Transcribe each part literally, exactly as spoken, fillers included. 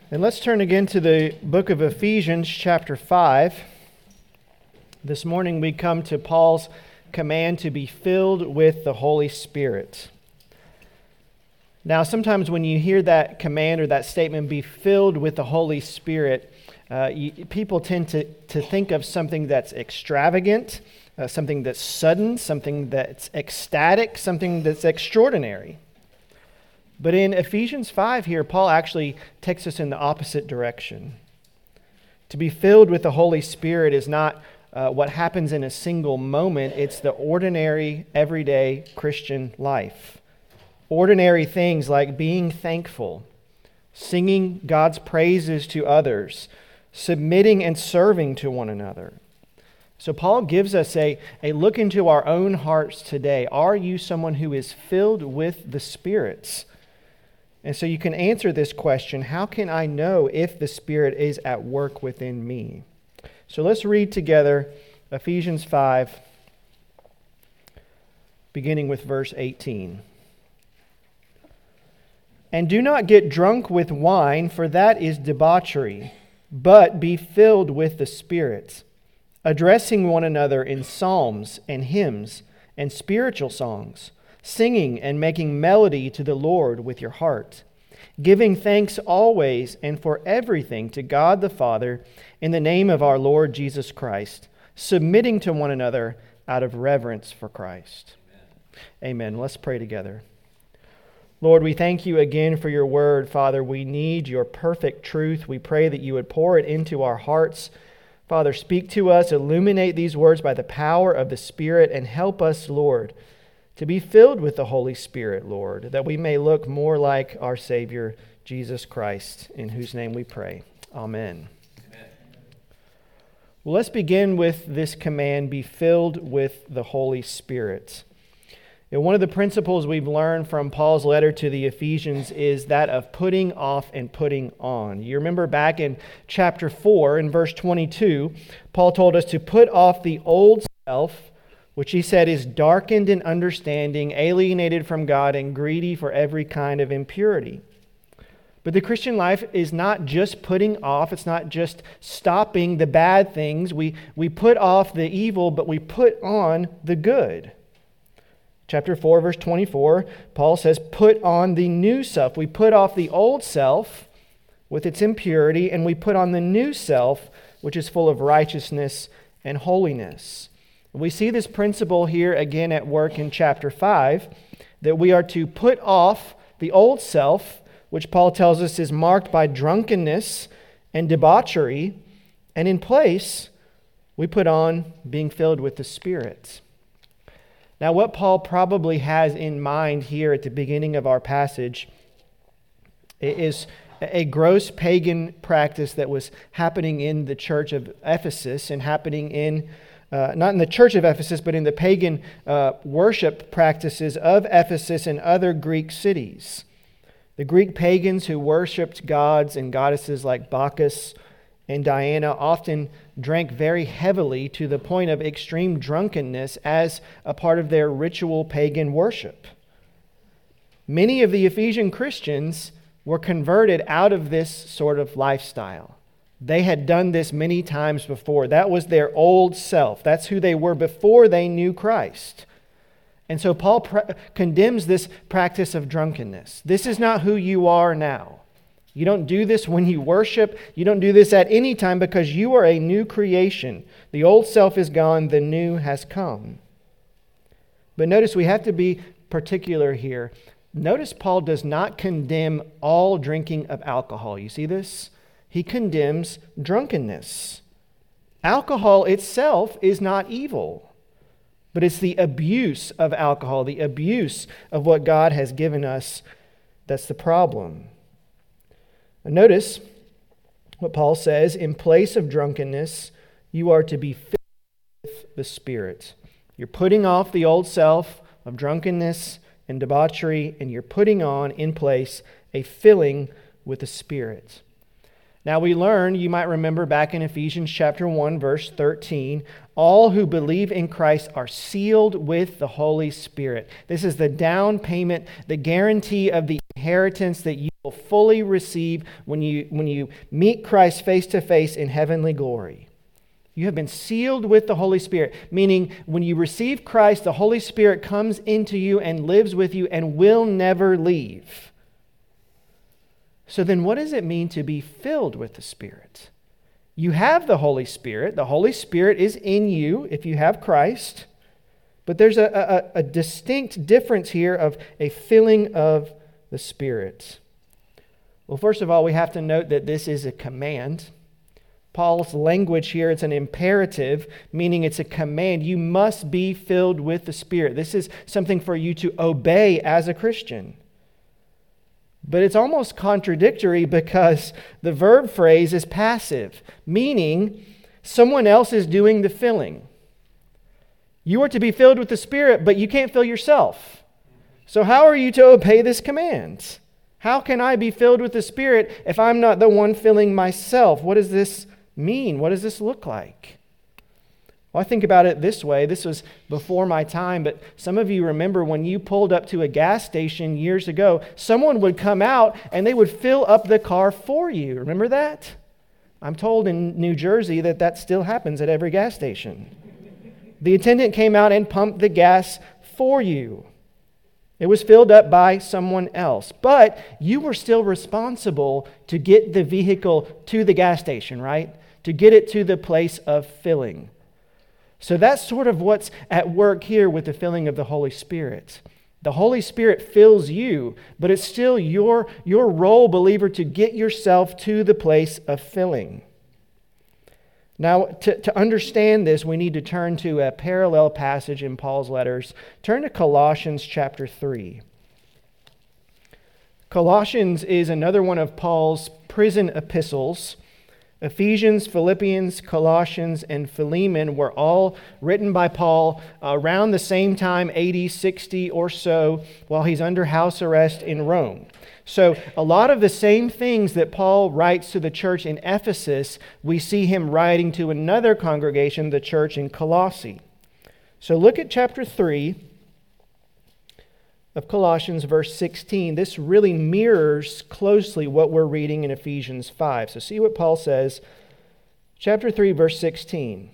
And let's turn again to the book of Ephesians, chapter five. This morning we come to Paul's command to be filled with the Holy Spirit. Now, sometimes when you hear that command or that statement, be filled with the Holy Spirit, uh, you, people tend to, to think of something that's extravagant, uh, something that's sudden, something that's ecstatic, something that's extraordinary. But in Ephesians five here, Paul actually takes us in the opposite direction. To be filled with the Holy Spirit is not uh, what happens in a single moment. It's the ordinary, everyday Christian life. Ordinary things like being thankful, singing God's praises to others, submitting and serving to one another. So Paul gives us a, a look into our own hearts today. Are you someone who is filled with the Spirit? And so you can answer this question, how can I know if the Spirit is at work within me? So let's read together Ephesians five, beginning with verse eighteen. And do not get drunk with wine, for that is debauchery, but be filled with the Spirit, addressing one another in psalms and hymns and spiritual songs, singing and making melody to the Lord with your heart, giving thanks always and for everything to God the Father in the name of our Lord Jesus Christ, submitting to one another out of reverence for Christ. Amen. Amen. Let's pray together. Lord, we thank you again for your word. Father, we need your perfect truth. We pray that you would pour it into our hearts. Father, speak to us, illuminate these words by the power of the Spirit, and help us, Lord, to be filled with the Holy Spirit, Lord, that we may look more like our Savior, Jesus Christ, in whose name we pray. Amen. Amen. Well, let's begin with this command, be filled with the Holy Spirit. And one of the principles we've learned from Paul's letter to the Ephesians is that of putting off and putting on. You remember back in chapter four, in verse twenty-two, Paul told us to put off the old self, which he said is darkened in understanding, alienated from God, and greedy for every kind of impurity. But the Christian life is not just putting off, it's not just stopping the bad things. We, we put off the evil, but we put on the good. Chapter four, verse twenty-four, Paul says, put on the new self. We put off the old self with its impurity, and we put on the new self, which is full of righteousness and holiness. We see this principle here again at work in chapter five, that we are to put off the old self, which Paul tells us is marked by drunkenness and debauchery, and in place, we put on being filled with the Spirit. Now, what Paul probably has in mind here at the beginning of our passage is a gross pagan practice that was happening in the church of Ephesus and happening in, uh, not in the church of Ephesus, but in the pagan uh, worship practices of Ephesus and other Greek cities. The Greek pagans who worshipped gods and goddesses like Bacchus and Diana often drank very heavily to the point of extreme drunkenness as a part of their ritual pagan worship. Many of the Ephesian Christians were converted out of this sort of lifestyle. They had done this many times before. That was their old self. That's who they were before they knew Christ. And so Paul pre- condemns this practice of drunkenness. This is not who you are now. You don't do this when you worship. You don't do this at any time because you are a new creation. The old self is gone, the new has come. But notice we have to be particular here. Notice Paul does not condemn all drinking of alcohol. You see this? He condemns drunkenness. Alcohol itself is not evil, but it's the abuse of alcohol, the abuse of what God has given us, that's the problem. Notice what Paul says, in place of drunkenness, you are to be filled with the Spirit. You're putting off the old self of drunkenness and debauchery, and you're putting on in place a filling with the Spirit. Now we learn, you might remember back in Ephesians chapter one, verse thirteen, all who believe in Christ are sealed with the Holy Spirit. This is the down payment, the guarantee of the inheritance that you will fully receive when you, when you meet Christ face to face in heavenly glory. You have been sealed with the Holy Spirit, meaning when you receive Christ, the Holy Spirit comes into you and lives with you and will never leave. So then what does it mean to be filled with the Spirit? You have the Holy Spirit. The Holy Spirit is in you if you have Christ. But there's a, a, a distinct difference here of a filling of the Spirit. Well, first of all, we have to note that this is a command. Paul's language here, it's an imperative, meaning it's a command. You must be filled with the Spirit. This is something for you to obey as a Christian. But it's almost contradictory because the verb phrase is passive, meaning someone else is doing the filling. You are to be filled with the Spirit, but you can't fill yourself. So how are you to obey this command? How can I be filled with the Spirit if I'm not the one filling myself? What does this mean? What does this look like? Well, I think about it this way. This was before my time, but some of you remember when you pulled up to a gas station years ago, someone would come out and they would fill up the car for you. Remember that? I'm told in New Jersey that that still happens at every gas station. The attendant came out and pumped the gas for you. It was filled up by someone else, but you were still responsible to get the vehicle to the gas station, right? To get it to the place of filling. So that's sort of what's at work here with the filling of the Holy Spirit. The Holy Spirit fills you, but it's still your, your role, believer, to get yourself to the place of filling. Now, to, to understand this, we need to turn to a parallel passage in Paul's letters. Turn to Colossians chapter three. Colossians is another one of Paul's prison epistles. Ephesians, Philippians, Colossians, and Philemon were all written by Paul around the same time, A D sixty or so, while he's under house arrest in Rome. So a lot of the same things that Paul writes to the church in Ephesus, we see him writing to another congregation, the church in Colossae. So look at chapter three of Colossians, verse sixteen. This really mirrors closely what we're reading in Ephesians five. So see what Paul says. Chapter three, verse sixteen.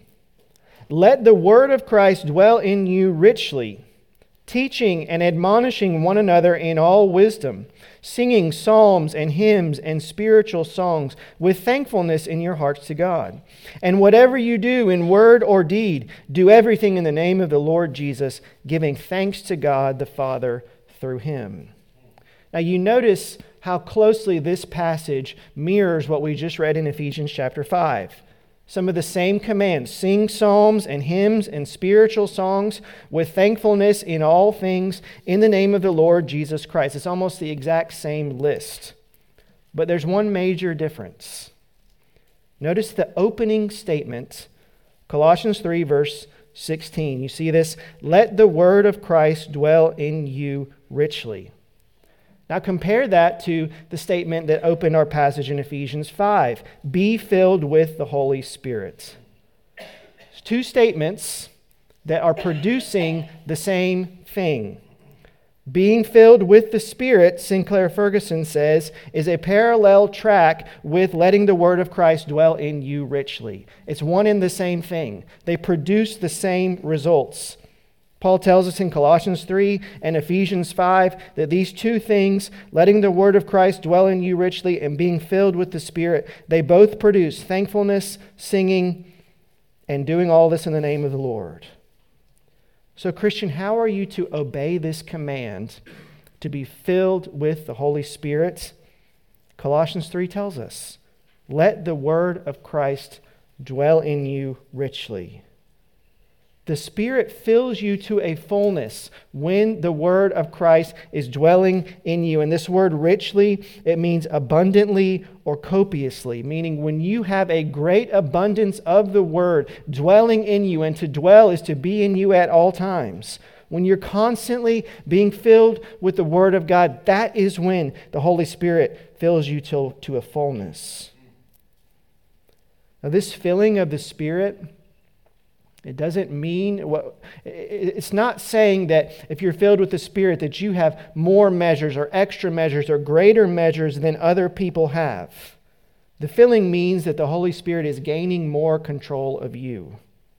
Let the word of Christ dwell in you richly, teaching and admonishing one another in all wisdom, singing psalms and hymns and spiritual songs with thankfulness in your hearts to God. And whatever you do in word or deed, do everything in the name of the Lord Jesus, giving thanks to God the Father through him. Now you notice how closely this passage mirrors what we just read in Ephesians chapter five. Some of the same commands: sing psalms and hymns and spiritual songs with thankfulness in all things in the name of the Lord Jesus Christ. It's almost the exact same list. But there's one major difference. Notice the opening statement, Colossians three, verse sixteen. You see this? Let the word of Christ dwell in you richly. Now compare that to the statement that opened our passage in Ephesians five. Be filled with the Holy Spirit. It's two statements that are producing the same thing. Being filled with the Spirit, Sinclair Ferguson says, is a parallel track with letting the word of Christ dwell in you richly. It's one and the same thing. They produce the same results. Paul tells us in Colossians three and Ephesians five that these two things, letting the word of Christ dwell in you richly and being filled with the Spirit, they both produce thankfulness, singing, and doing all this in the name of the Lord. So, Christian, how are you to obey this command to be filled with the Holy Spirit? Colossians three tells us, let the word of Christ dwell in you richly. The Spirit fills you to a fullness when the word of Christ is dwelling in you. And this word richly, it means abundantly or copiously, meaning when you have a great abundance of the word dwelling in you, and to dwell is to be in you at all times. When you're constantly being filled with the word of God, that is when the Holy Spirit fills you to, to a fullness. Now, this filling of the Spirit, It doesn't mean, what it's not saying that if you're filled with the Spirit that you have more measures or extra measures or greater measures than other people have. The filling means that the Holy Spirit is gaining more control of you.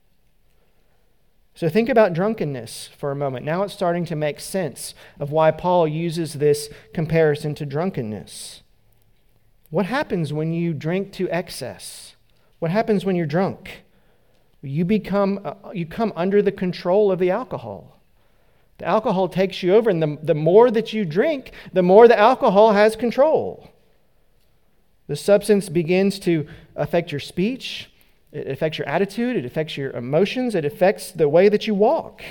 So think about drunkenness for a moment. Now it's starting to make sense of why Paul uses this comparison to drunkenness. What happens when you drink to excess? What happens when you're drunk? You become, uh, you come under the control of the alcohol. The alcohol takes you over, and the, the more that you drink, the more the alcohol has control. The substance begins to affect your speech, it affects your attitude, it affects your emotions, it affects the way that you walk.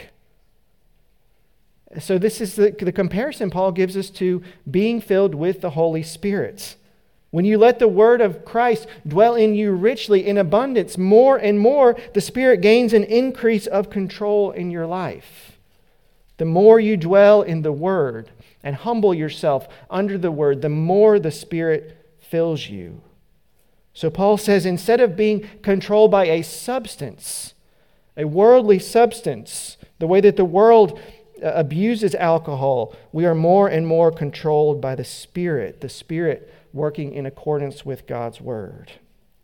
So this is the, the comparison Paul gives us to being filled with the Holy Spirit. When you let the word of Christ dwell in you richly, in abundance, more and more, the Spirit gains an increase of control in your life. The more you dwell in the word and humble yourself under the word, the more the Spirit fills you. So Paul says, instead of being controlled by a substance, a worldly substance, the way that the world abuses alcohol, we are more and more controlled by the Spirit, the Spirit working in accordance with God's word.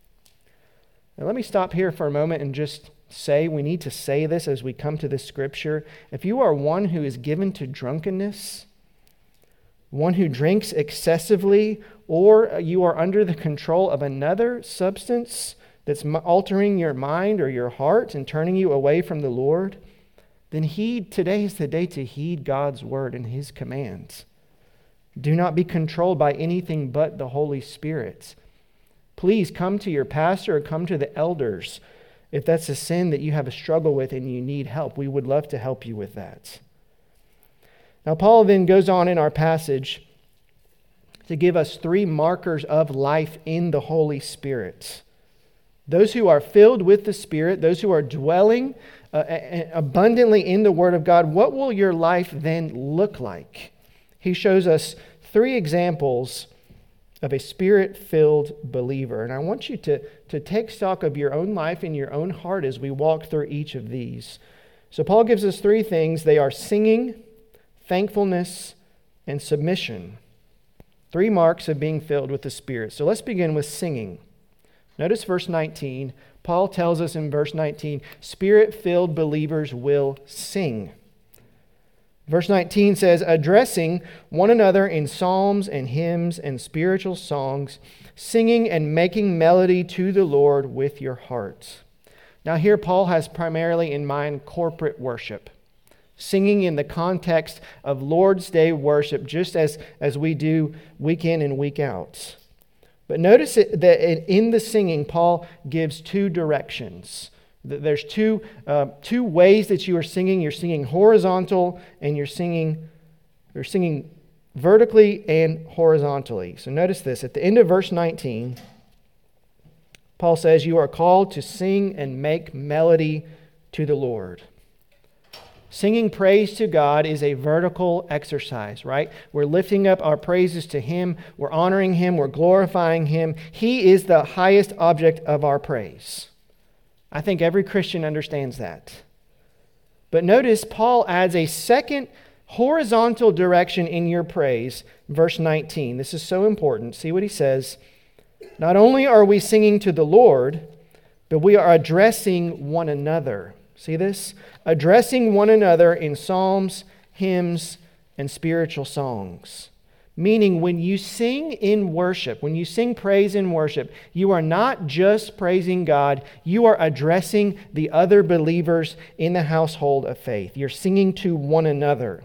Now let me stop here for a moment and just say, we need to say this as we come to this scripture. If you are one who is given to drunkenness, one who drinks excessively, or you are under the control of another substance that's altering your mind or your heart and turning you away from the Lord, then heed, today is the day to heed God's word and His commands. Do not be controlled by anything but the Holy Spirit. Please come to your pastor or come to the elders if that's a sin that you have a struggle with and you need help. We would love to help you with that. Now, Paul then goes on in our passage to give us three markers of life in the Holy Spirit. Those who are filled with the Spirit, those who are dwelling uh, abundantly in the Word of God, what will your life then look like? He shows us three examples of a Spirit-filled believer. And I want you to, to take stock of your own life and your own heart as we walk through each of these. So Paul gives us three things. They are singing, thankfulness, and submission. Three marks of being filled with the Spirit. So let's begin with singing. Notice verse nineteen. Paul tells us in verse nineteen, Spirit-filled believers will sing. Verse nineteen says, addressing one another in psalms and hymns and spiritual songs, singing and making melody to the Lord with your hearts. Now here Paul has primarily in mind corporate worship. Singing in the context of Lord's Day worship, just as, as we do week in and week out. But notice it, that in the singing, Paul gives two directions. There's two, uh, two ways that you are singing. You're singing horizontal and you're singing, you're singing vertically and horizontally. So notice this. At the end of verse nineteen, Paul says, you are called to sing and make melody to the Lord. Singing praise to God is a vertical exercise, right? We're lifting up our praises to Him. We're honoring Him. We're glorifying Him. He is the highest object of our praise. I think every Christian understands that. But notice Paul adds a second horizontal direction in your praise, verse nineteen. This is so important. See what he says. Not only are we singing to the Lord, but we are addressing one another. See this? Addressing one another in psalms, hymns, and spiritual songs. Meaning when you sing in worship, when you sing praise in worship, you are not just praising God, you are addressing the other believers in the household of faith. You're singing to one another.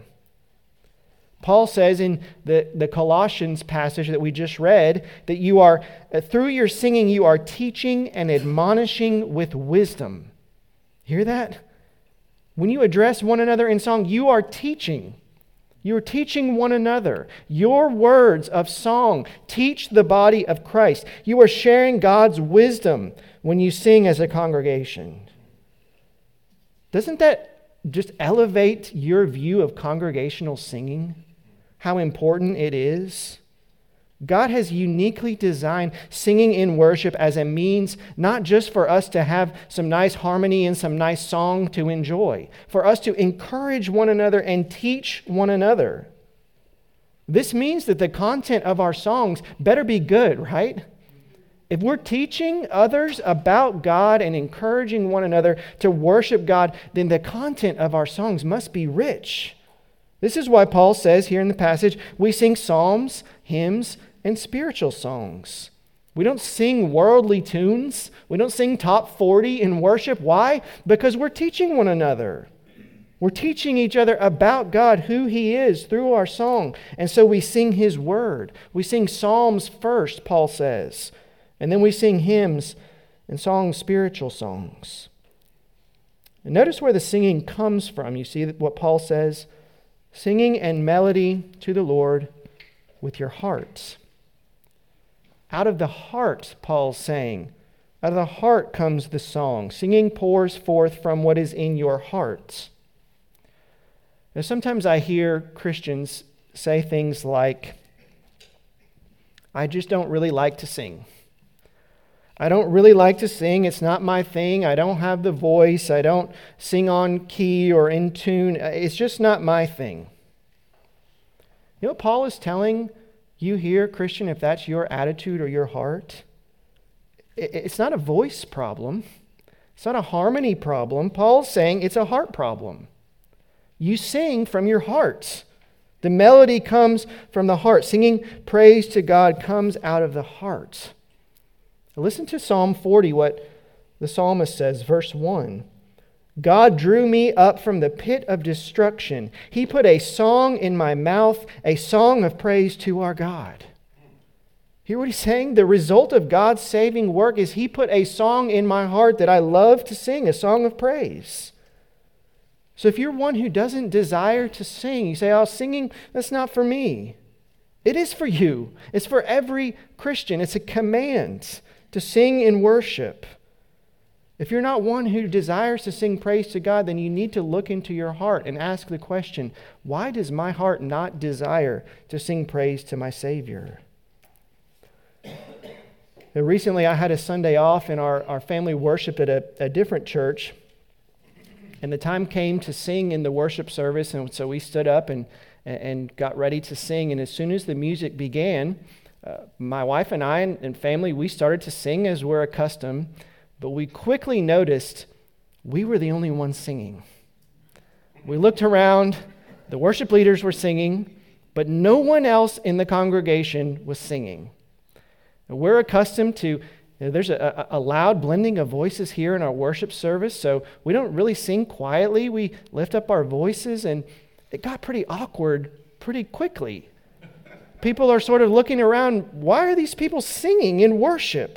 Paul says in the, the Colossians passage that we just read that you are, through your singing, you are teaching and admonishing with wisdom. Hear that? When you address one another in song, you are teaching. You are teaching one another. Your words of song teach the body of Christ. You are sharing God's wisdom when you sing as a congregation. Doesn't that just elevate your view of congregational singing? How important it is? God has uniquely designed singing in worship as a means not just for us to have some nice harmony and some nice song to enjoy, for us to encourage one another and teach one another. This means that the content of our songs better be good, right? If we're teaching others about God and encouraging one another to worship God, then the content of our songs must be rich. This is why Paul says here in the passage, we sing psalms, hymns, and spiritual songs. We don't sing worldly tunes. We don't sing top forty in worship. Why? Because we're teaching one another. We're teaching each other about God, who He is, through our song. And so we sing His word. We sing psalms first, Paul says. And then we sing hymns and songs, spiritual songs. And notice where the singing comes from. You see what Paul says? Singing and melody to the Lord with your hearts. Out of the heart, Paul's saying, out of the heart comes the song. Singing pours forth from what is in your hearts. Now, sometimes I hear Christians say things like, I just don't really like to sing. I don't really like to sing. It's not my thing. I don't have the voice. I don't sing on key or in tune. It's just not my thing. You know what Paul is telling you here, Christian, if that's your attitude or your heart? It's not a voice problem. It's not a harmony problem. Paul's saying it's a heart problem. You sing from your heart. The melody comes from the heart. Singing praise to God comes out of the heart. Listen to Psalm forty, what the psalmist says, verse one. God drew me up from the pit of destruction. He put a song in my mouth, a song of praise to our God. Hear what he's saying? The result of God's saving work is He put a song in my heart that I love to sing, a song of praise. So if you're one who doesn't desire to sing, you say, oh, singing, that's not for me. It is for you. It's for every Christian. It's a command to sing in worship. If you're not one who desires to sing praise to God, then you need to look into your heart and ask the question, why does my heart not desire to sing praise to my Savior? Recently, I had a Sunday off, and our, our family worshiped at a, a different church. And the time came to sing in the worship service, and so we stood up and, and got ready to sing. And as soon as the music began, uh, my wife and I and, and family, we started to sing as we're accustomed. But we quickly noticed we were the only ones singing. We looked around, the worship leaders were singing, but no one else in the congregation was singing. And we're accustomed to, you know, there's a, a loud blending of voices here in our worship service, so we don't really sing quietly. We lift up our voices, and it got pretty awkward pretty quickly. People are sort of looking around, why are these people singing in worship?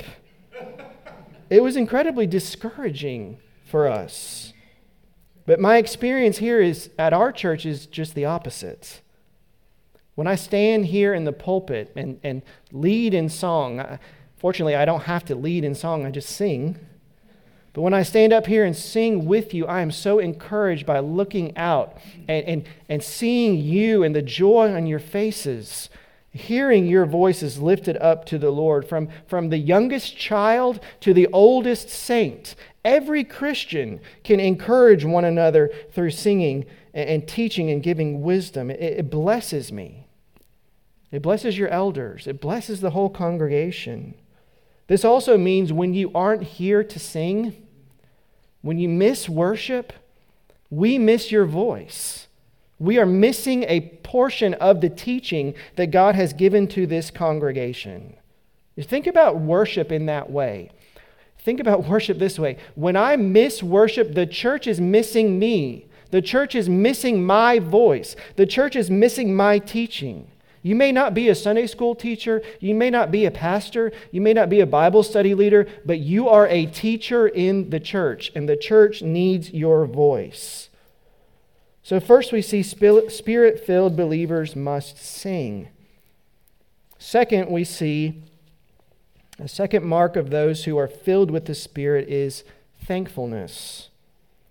It was incredibly discouraging for us. But my experience here is at our church is just the opposite. When I stand here in the pulpit and, and lead in song, I, fortunately I don't have to lead in song, I just sing. But when I stand up here and sing with you, I am so encouraged by looking out and, and, and seeing you and the joy on your faces, hearing your voices lifted up to the Lord, from, from the youngest child to the oldest saint. Every Christian can encourage one another through singing and, and teaching and giving wisdom. It, it blesses me. It blesses your elders. It blesses the whole congregation. This also means when you aren't here to sing, when you miss worship, we miss your voice. We are missing a portion of the teaching that God has given to this congregation. Think about worship in that way. Think about worship this way. When I miss worship, the church is missing me. The church is missing my voice. The church is missing my teaching. You may not be a Sunday school teacher. You may not be a pastor. You may not be a Bible study leader, but you are a teacher in the church, and the church needs your voice. So first we see Spirit-filled believers must sing. Second, we see a second mark of those who are filled with the Spirit is thankfulness.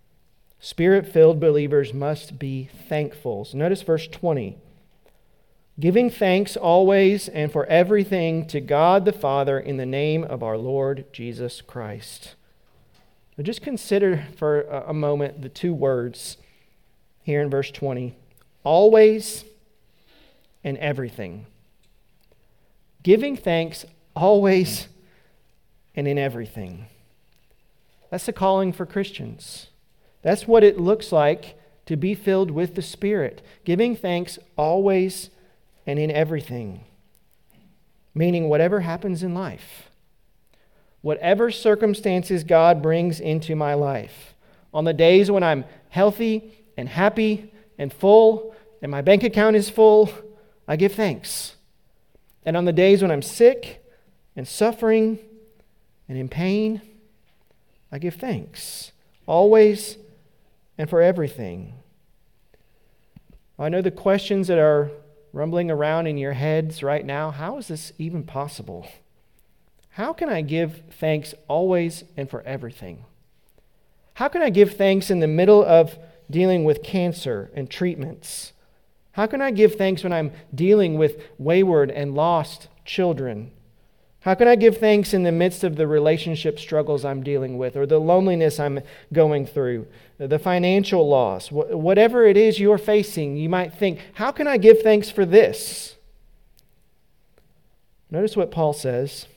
Spirit-filled believers must be thankful. So notice verse twenty. giving thanks always and for everything to God the Father in the name of our Lord Jesus Christ. Now just consider for a moment the two words here in verse twenty. Always and everything. Giving thanks always and in everything. That's the calling for Christians. That's what it looks like to be filled with the Spirit. Giving thanks always and in everything. Meaning whatever happens in life. Whatever circumstances God brings into my life. On the days when I'm healthy and happy and full and my bank account is full, I give thanks. And on the days when I'm sick and suffering and in pain, I give thanks. Always and for everything. I know the questions that are rumbling around in your heads right now. How is this even possible? How can I give thanks always and for everything? How can I give thanks in the middle of dealing with cancer and treatments? How can I give thanks when I'm dealing with wayward and lost children? How can I give thanks in the midst of the relationship struggles I'm dealing with, or the loneliness I'm going through, the financial loss, whatever it is you're facing? You might think, how can I give thanks for this? Notice what Paul says.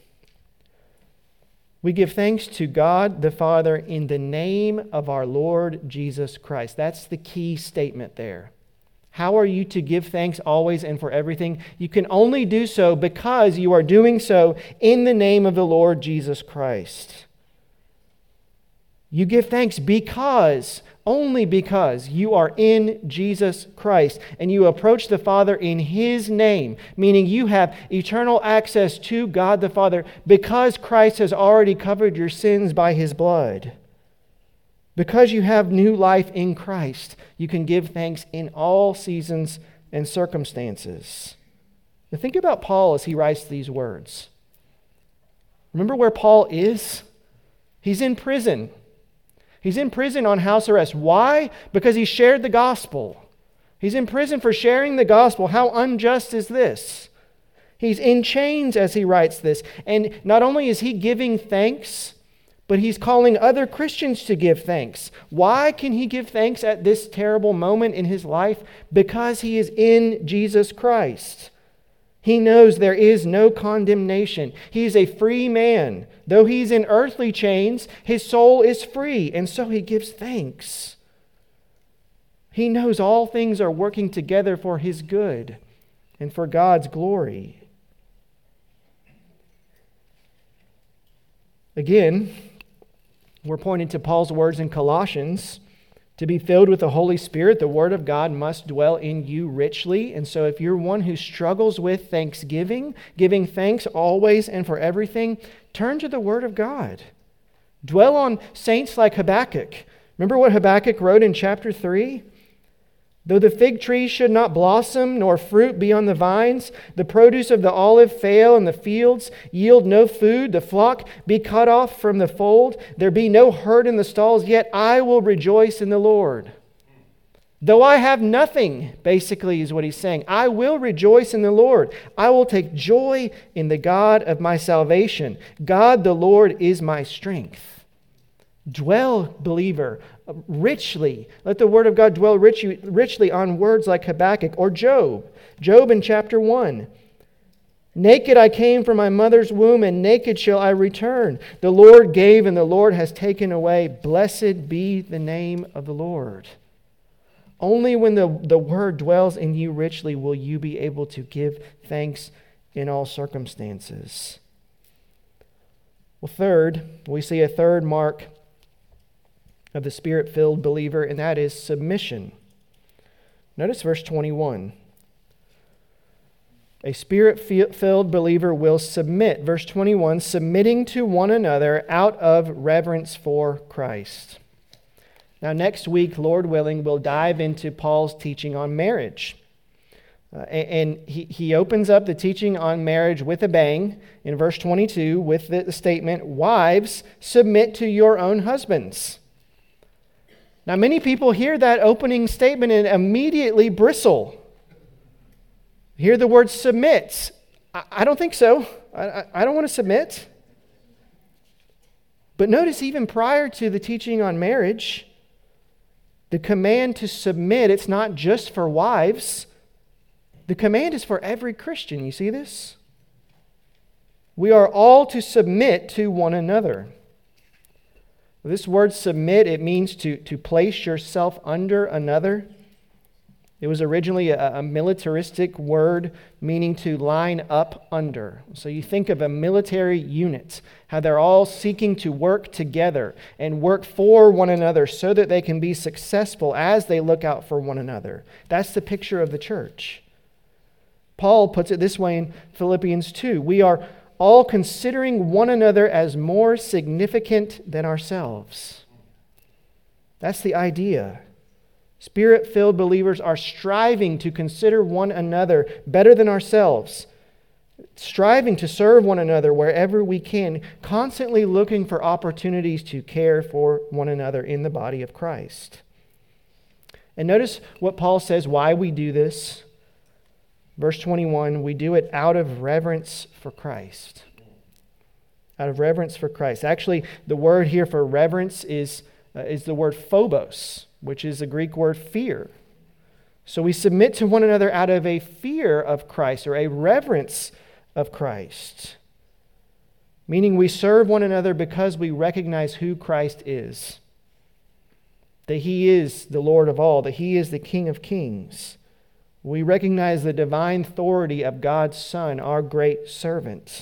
We give thanks to God the Father in the name of our Lord Jesus Christ. That's the key statement there. How are you to give thanks always and for everything? You can only do so because you are doing so in the name of the Lord Jesus Christ. You give thanks because, only because you are in Jesus Christ and you approach the Father in His name, meaning you have eternal access to God the Father because Christ has already covered your sins by His blood. Because you have new life in Christ, you can give thanks in all seasons and circumstances. Now think about Paul as he writes these words. Remember where Paul is? He's in prison. He's in prison on house arrest. Why? Because he shared the gospel. He's in prison for sharing the gospel. How unjust is this? He's in chains as he writes this. And not only is he giving thanks, but he's calling other Christians to give thanks. Why can he give thanks at this terrible moment in his life? Because he is in Jesus Christ. He knows there is no condemnation. He is a free man. Though he's in earthly chains, his soul is free, and so he gives thanks. He knows all things are working together for his good and for God's glory. Again, we're pointing to Paul's words in Colossians. To be filled with the Holy Spirit, the Word of God must dwell in you richly. And so if you're one who struggles with thanksgiving, giving thanks always and for everything, turn to the Word of God. Dwell on saints like Habakkuk. Remember what Habakkuk wrote in chapter three? Though the fig tree should not blossom, nor fruit be on the vines, the produce of the olive fail, and the fields yield no food, the flock be cut off from the fold, there be no herd in the stalls, yet I will rejoice in the Lord. Though I have nothing, basically is what he's saying, I will rejoice in the Lord. I will take joy in the God of my salvation. God the Lord is my strength. Dwell, believer, richly. Let the Word of God dwell richly, richly on words like Habakkuk or Job. Job in chapter one. Naked I came from my mother's womb, and naked shall I return. The Lord gave, and the Lord has taken away. Blessed be the name of the Lord. Only when the, the Word dwells in you richly will you be able to give thanks in all circumstances. Well, third, we see a third mark of the Spirit-filled believer, and that is submission. Notice verse twenty-one. A Spirit-filled believer will submit. Verse twenty-one, submitting to one another out of reverence for Christ. Now next week, Lord willing, we'll dive into Paul's teaching on marriage. Uh, and he, he opens up the teaching on marriage with a bang in verse twenty-two with the, the statement, wives, submit to your own husbands. Now, many people hear that opening statement and immediately bristle. Hear the word submit. I, I don't think so. I, I, I don't want to submit. But notice even prior to the teaching on marriage, the command to submit, it's not just for wives. The command is for every Christian. You see this? We are all to submit to one another. This word submit, it means to, to place yourself under another. It was originally a, a militaristic word meaning to line up under. So you think of a military unit, how they're all seeking to work together and work for one another so that they can be successful as they look out for one another. That's the picture of the church. Paul puts it this way in Philippians two. We are all considering one another as more significant than ourselves. That's the idea. Spirit-filled believers are striving to consider one another better than ourselves, striving to serve one another wherever we can, constantly looking for opportunities to care for one another in the body of Christ. And notice what Paul says why we do this. Verse twenty-one, we do it out of reverence for Christ. Out of reverence for Christ. Actually, the word here for reverence is, uh, is the word phobos, which is the Greek word fear. So we submit to one another out of a fear of Christ or a reverence of Christ. Meaning we serve one another because we recognize who Christ is. That He is the Lord of all, that He is the King of kings. We recognize the divine authority of God's Son, our great servant.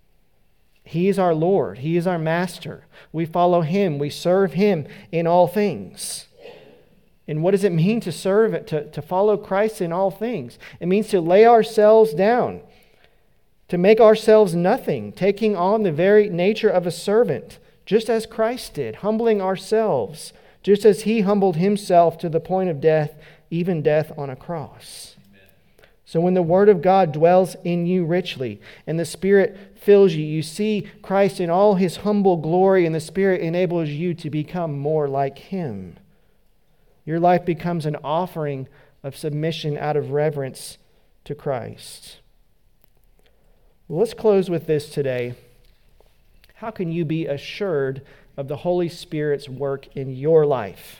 He is our Lord. He is our Master. We follow Him. We serve Him in all things. And what does it mean to serve, to, to follow Christ in all things? It means to lay ourselves down, to make ourselves nothing, taking on the very nature of a servant, just as Christ did, humbling ourselves, just as He humbled Himself to the point of death, even death on a cross. Amen. So when the Word of God dwells in you richly and the Spirit fills you, you see Christ in all His humble glory, and the Spirit enables you to become more like Him. Your life becomes an offering of submission out of reverence to Christ. Well, let's close with this today. How can you be assured of the Holy Spirit's work in your life?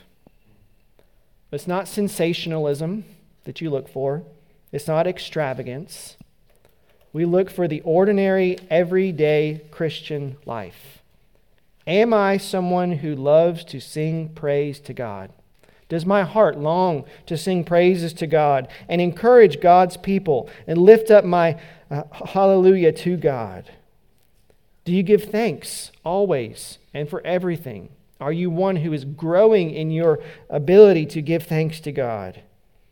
It's not sensationalism that you look for. It's not extravagance. We look for the ordinary, everyday Christian life. Am I someone who loves to sing praise to God? Does my heart long to sing praises to God and encourage God's people and lift up my uh, hallelujah to God? Do you give thanks always and for everything? Are you one who is growing in your ability to give thanks to God?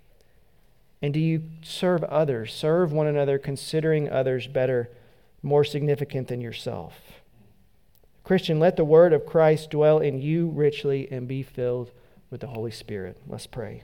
And do you serve others, serve one another, considering others better, more significant than yourself? Christian, let the word of Christ dwell in you richly and be filled with the Holy Spirit. Let's pray.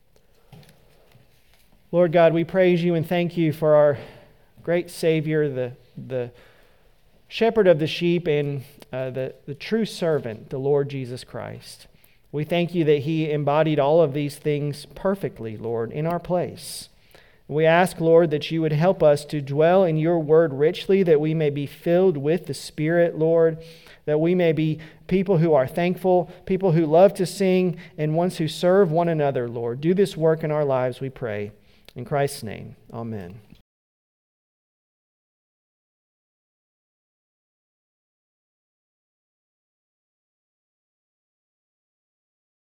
Lord God, we praise you and thank you for our great Savior, the, the shepherd of the sheep and uh, the, the true servant, the Lord Jesus Christ. We thank you that He embodied all of these things perfectly, Lord, in our place. We ask, Lord, that you would help us to dwell in your word richly, that we may be filled with the Spirit, Lord, that we may be people who are thankful, people who love to sing, and ones who serve one another, Lord. Do this work in our lives, we pray. In Christ's name, amen.